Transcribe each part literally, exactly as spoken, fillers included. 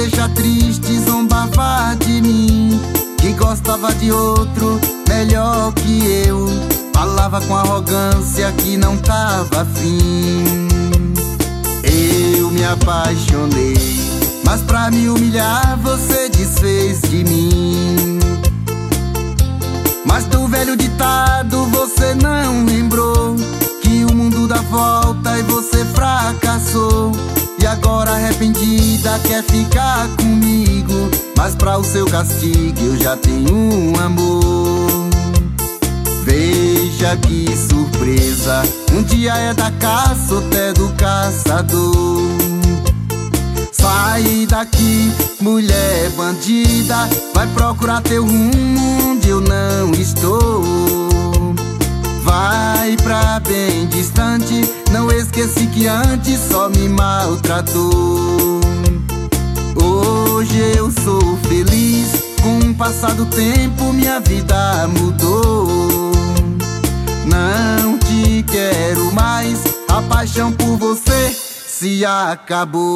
deixar triste, zombava de mim, que gostava de outro melhor que eu. Falava com arrogância que não tava afim. Eu me apaixonei, mas pra me humilhar você desfez de mim. Mas do velho ditado você não lembrou, que o mundo dá volta e você fracassou. E agora arrependida quer ficar comigo, mas pra o seu castigo eu já tenho um amor. Veja que surpresa, um dia é da caça, outro é do caçador. Sai daqui, mulher bandida, vai procurar teu rumo onde eu não estou. Vai pra bem distante, não esqueci que antes só me maltratou. Hoje eu sou feliz, com o passar do tempo minha vida mudou. Não te quero mais, a paixão por você se acabou.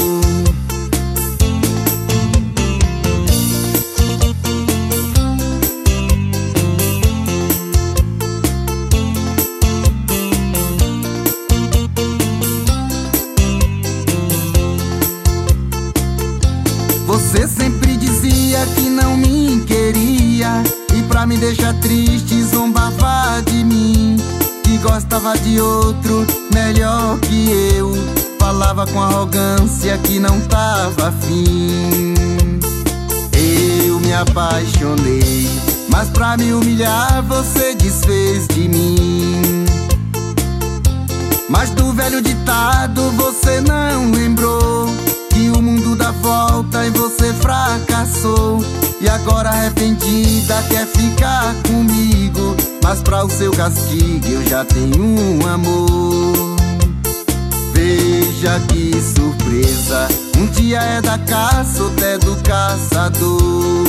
Você sempre dizia que não me queria, e pra me deixar triste zombava de mim, que gostava de outro melhor que eu. Falava com arrogância que não tava afim. Eu me apaixonei, mas pra me humilhar você desfez de mim. Mas do velho ditado você não lembrou, que o mundo dá volta e você fracassou. E agora arrependida quer ficar comigo, mas pra o seu castigo eu já tenho um amor. Veja que surpresa, um dia é da caça, outro é do caçador.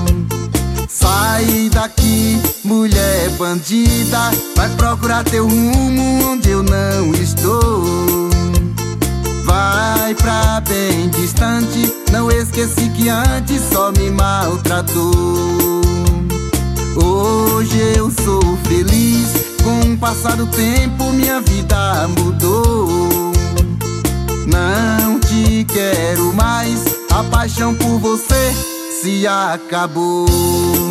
Sai daqui, mulher bandida, vai procurar teu rumo onde eu não estou. Vai pra bem distante, não esqueci que antes só me maltratou. Hoje eu sou feliz, com o passar do tempo minha vida mudou. Não te quero mais, a paixão por você se acabou.